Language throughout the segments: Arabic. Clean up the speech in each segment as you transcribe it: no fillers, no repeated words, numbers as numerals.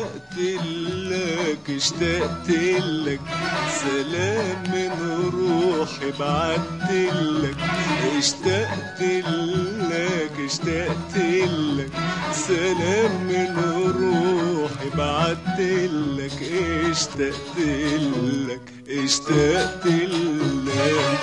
اشتقت لك اشتقت لك سلام من روحي بعت لك اشتقت لك اشتقت لك سلام من روحي بعت لك اشتقت لك اشتقت لك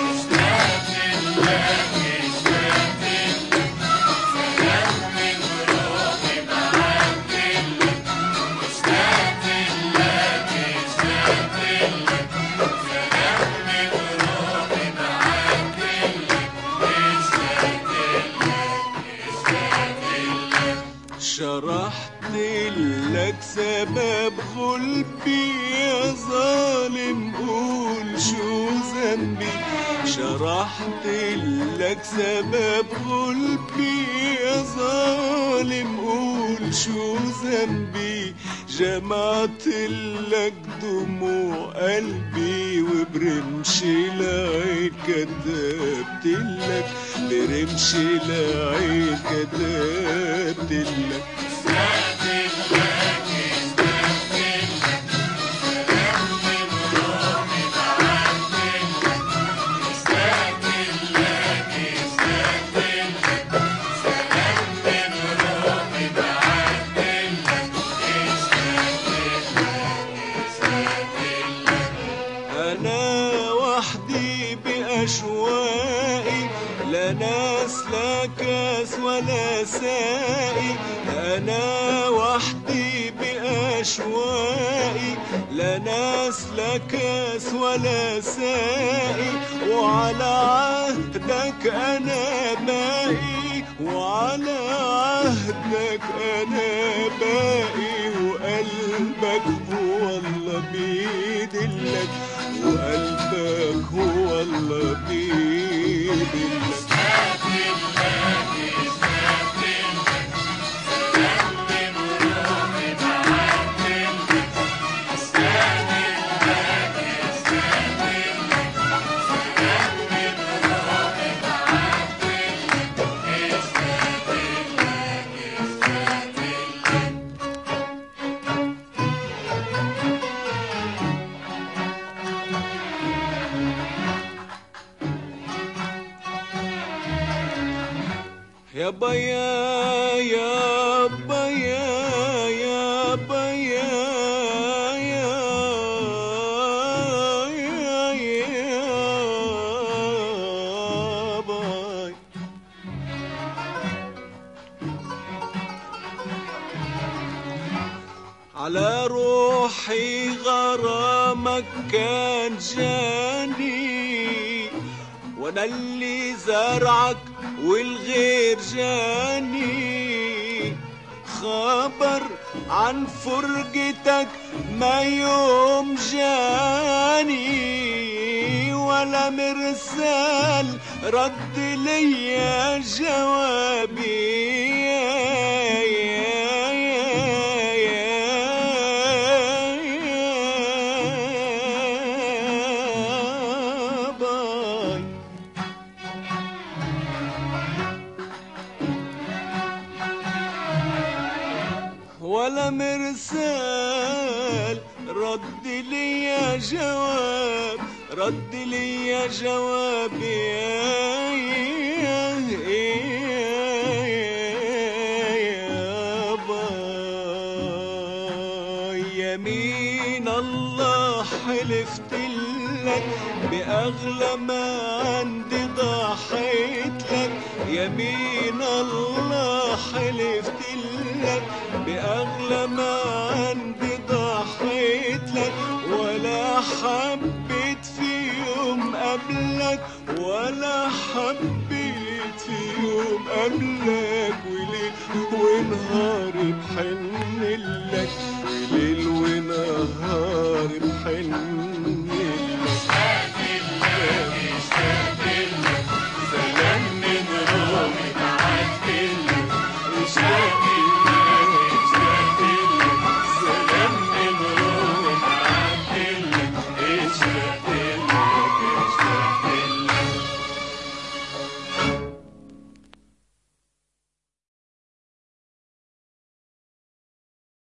شرحت لك سبب غلبي يا ظالم قول شو ذنبي شرحت لك سبب غلبي يا ظالم قول شو ذنبي جمعت لك دموع قلبي وبرمش العين كتبت لك برمش العين كتبت لك أشواقي لا ناس لا كاس ولا سائي أنا وحدي بأشواقي لا ناس لا كاس ولا سائي وعلى عهدك أنا باقي وعلى عهدك أنا باقي وقلبك هو الله بيدلك وقلبك هو الله بيدلك يا بيا يا بيا يا بيا يا باي على روحي غرامك كان جاني وانا اللي زرعك والغير جاني خبر عن فرقتك ما يوم جاني ولا مرسال رد ليا جوابي ولا مرسال رد لي جواب رد لي جواب يا باي يمين الله حلفت لك بأغلى ما عندي ضحيت لك يمين الله حلفت لك بأغلى ما عندي ضحيت لك ولا حبيت في يوم قبلك ولا حبيت في يوم قبلك وليل ونهار بحن لك وليل ونهار